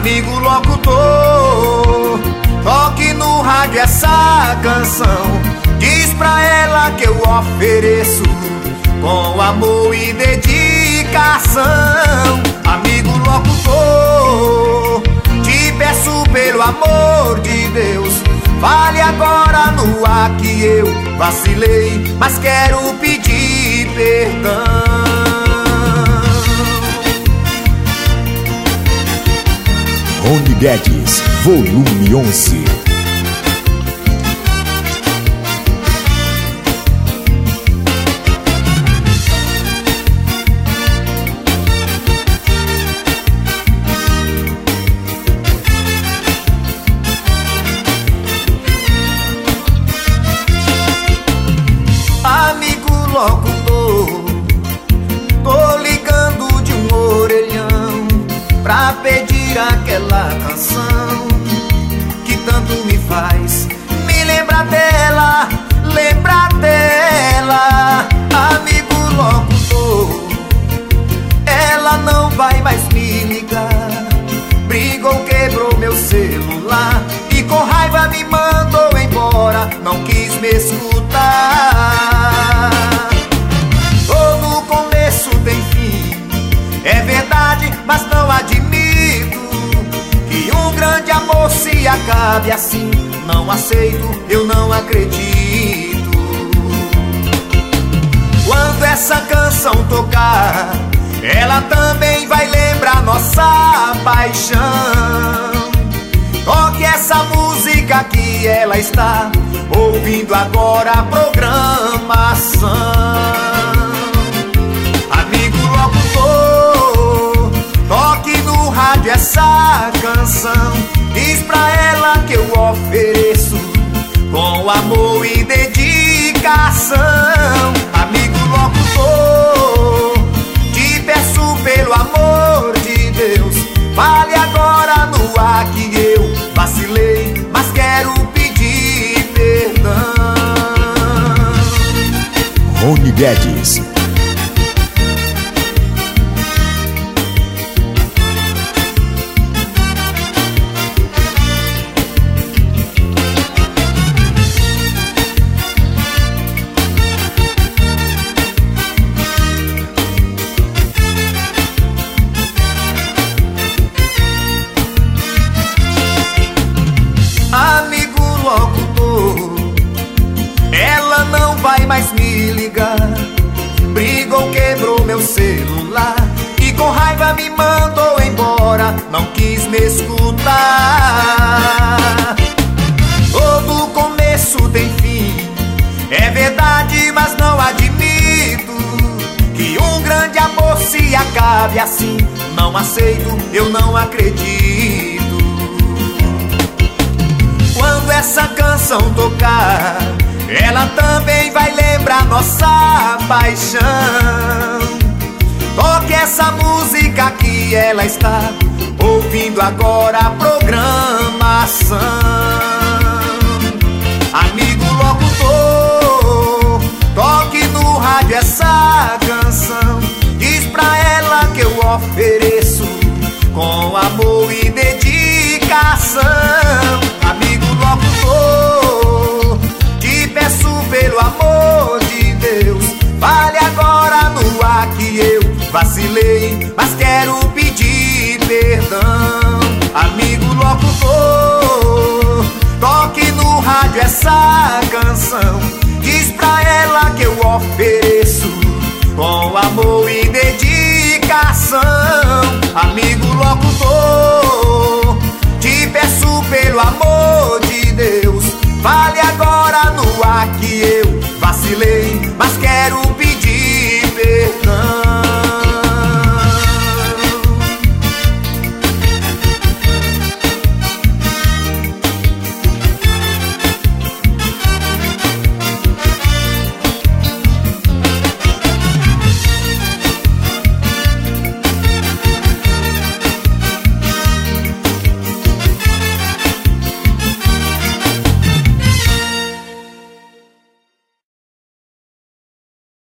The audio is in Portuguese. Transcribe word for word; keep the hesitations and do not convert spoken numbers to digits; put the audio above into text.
Amigo locutor, toque no rádio essa canção. Diz pra ela que eu ofereço com amor e dedicação. Amigo locutor, te peço pelo amor de Deus, fale agora no ar que eu vacilei, mas quero pedir perdão. Rony Guedes, volume onze. Amigo locutor, tô ligando de um orelhão pra pedir aquela canção que tanto me faz me lembrar dela, lembrar dela. Amigo locutor, ela não vai mais me ligar, brigou, quebrou meu celular e com raiva me mandou embora, não quis me escutar. Todo começo tem fim, é verdade, mas não admito que um grande amor se acabe assim. Não aceito, eu não acredito. Quando essa canção tocar, ela também vai lembrar nossa paixão. Toque essa música que ela está ouvindo agora a programação. Amigo locutor, toque no rádio essa canção. Diz pra ela que eu ofereço com amor e dedicação. Amigo locutor, te peço pelo amor de Deus, fale agora no ar que eu vacilei, mas quero pedir perdão. Rony Guedes. Amigo locutor, ela não vai mais me ligar, brigou, quebrou meu celular e com raiva me mandou embora, não quis me escutar. Todo começo tem fim, é verdade, mas não admito que um grande amor se acabe assim. Não aceito, eu não acredito. Quando essa canção tocar, ela também vai lembrar nossa paixão. Toque essa música que ela está ouvindo agora a programação. Amigo locutor, toque no rádio essa canção. Diz pra ela que eu ofereço com amor e dedicação. Amigo locutor, te peço pelo amor de Deus, fale agora no ar que eu vacilei, mas quero pedir perdão. Amigo locutor, toque no rádio essa canção. Diz pra ela que eu ofereço com amor e dedicação.